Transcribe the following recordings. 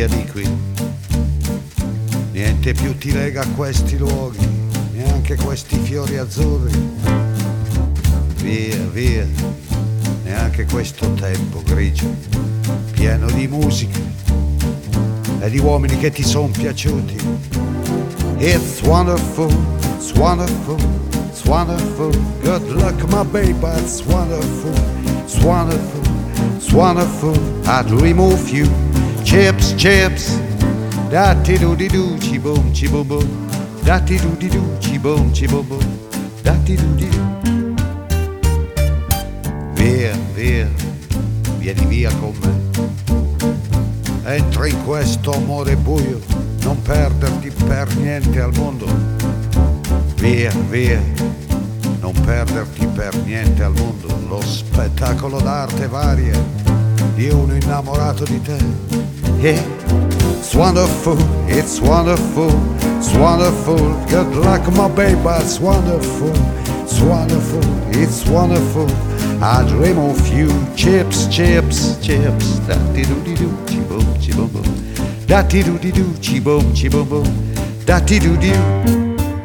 via di qui. Niente più ti lega a questi luoghi, neanche questi fiori azzurri. Via, via, neanche questo tempo grigio, pieno di musica e di uomini che ti son piaciuti. It's wonderful, it's wonderful, it's wonderful. Good luck my baby, it's wonderful, it's wonderful, it's wonderful. I dream of you. Chips, chips, da-ti-do-di-do, ci-boom, ci-boom-boom. Da-ti-do-di-do, ci-boom, ci-boom-boom. Da-ti-do-di-do. Via, via, vieni via con me. Entra in questo amore buio, non perderti per niente al mondo. Via, via, non perderti per niente al mondo. Lo spettacolo d'arte varia di uno innamorato di te. Yeah, it's wonderful, it's wonderful, it's wonderful. Good luck my baby, it's wonderful, it's wonderful, it's wonderful. I dream of you. Chips, chips, chips. Da-ti-do-di-do, ci-boom, ci-boom-boom. Da-ti-do-di-do, ci-boom, ci-boom-boom. Da-ti-do-di-do.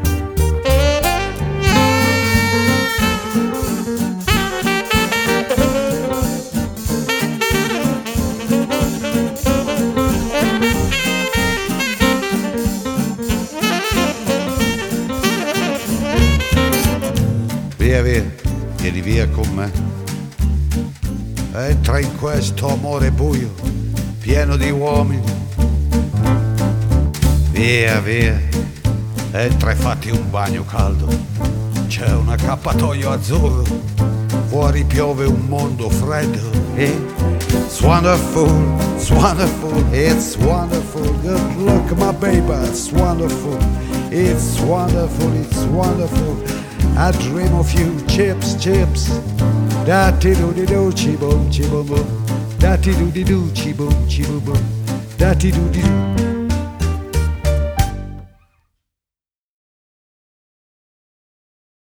Via, via, vieni via con me. Entra in questo amore buio, pieno di uomini. Via, via, entra e fatti un bagno caldo. C'è un accappatoio azzurro, fuori piove un mondo freddo. It's wonderful, it's wonderful, it's wonderful. Good luck my baby, it's wonderful, it's wonderful, it's wonderful. I dream of you. Chips, chips. Da-ti-do-di-do, ci-boom, ci-boom-boom. Da-ti-do-di-do, ci-boom, ci-boom-boom. Da-ti-do-di-do.